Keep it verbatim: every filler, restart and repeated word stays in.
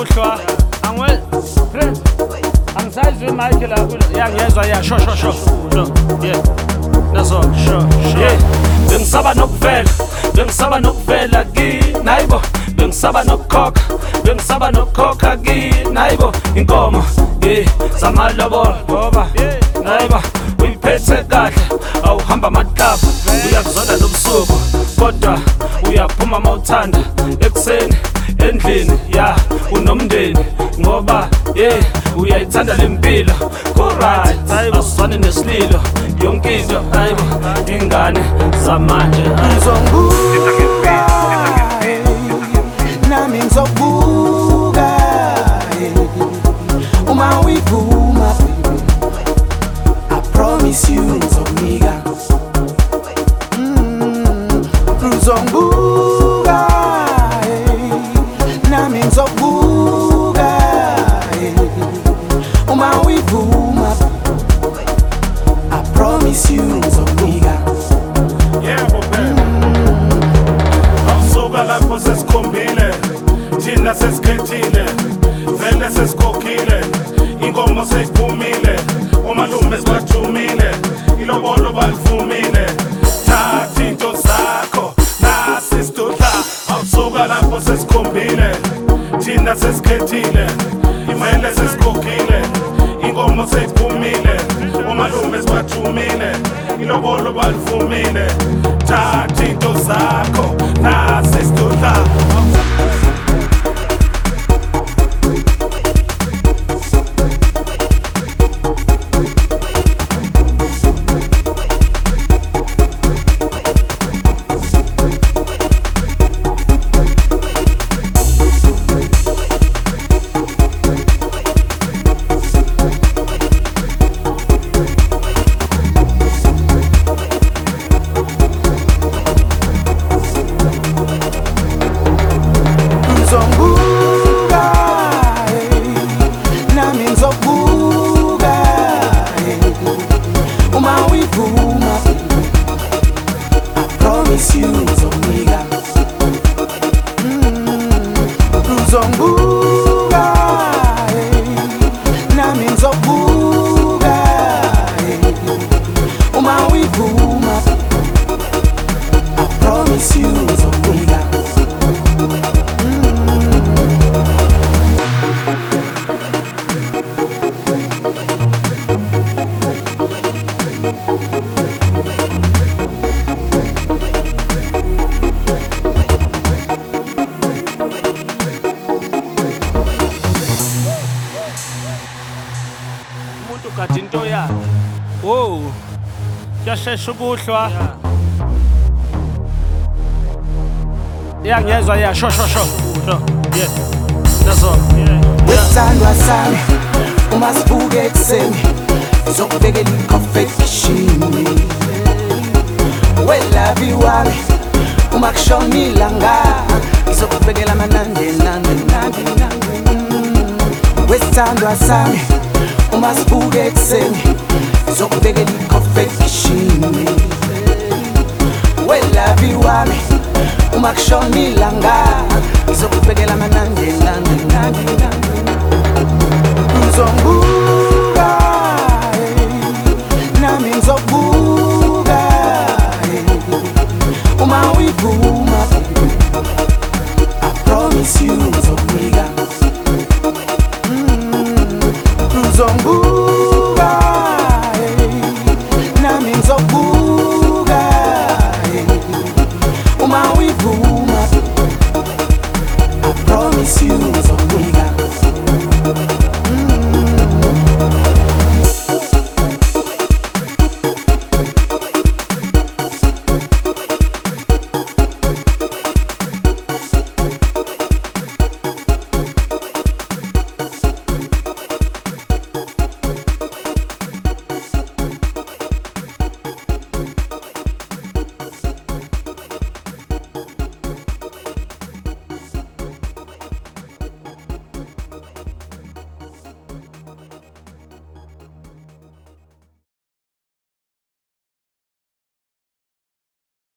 kuhlwa angwe friend angisayizwe Michael akulo yangiyezwa ya sho sho sho sho yeah nazo sho sho yeah bengisaba nokuvela bengisaba nokuvela kini hayibo bengisaba nokukhokha bengisaba nokukhokha kini hayibo inkomo yeah zamalobolo ngoba hayibo uyiphethe kahle awuhamba amahlapa uyakuzona nobusuku kodwa uyaphuma mawuthanda ekuseni endlini ya unomndeni ngoba yeah uyayithanda lempilo alright asifane nesililo yonke into hayibo ingane zamanje ngizongibuka nami ngizobuka uma uyiphuma I promise you ngizonika ngizongibuka nami ngizobuka uma uyiphuma I promise you ngizonika yebo phela awusuka lapho sesikhombile thina sesikhethile vele sesikhokhile inkomo seyiphumile omalume sibathumile ilobolo balivumile thatha into zakho nasi sidudla awusuka lapho sesikhombile thina sesikhethile imele sesikhokhile inkomo seyiphumile omalume sibathumile ilobolo balivumile thatha into zakho nasi sidudla kade into ya oh yashesha ukuhlwa yangiyezwa ya sho sho sho sho yeah nazo wethandwa sami uma sibuke ekuseni ngizokubekela iconfection welabi wami uma kushona ilanga ngizokubekela amanande nande nande wethandwa sami uma sibuke ekuseni ngizokubekela iconfection welabi wami uma kushona ilanga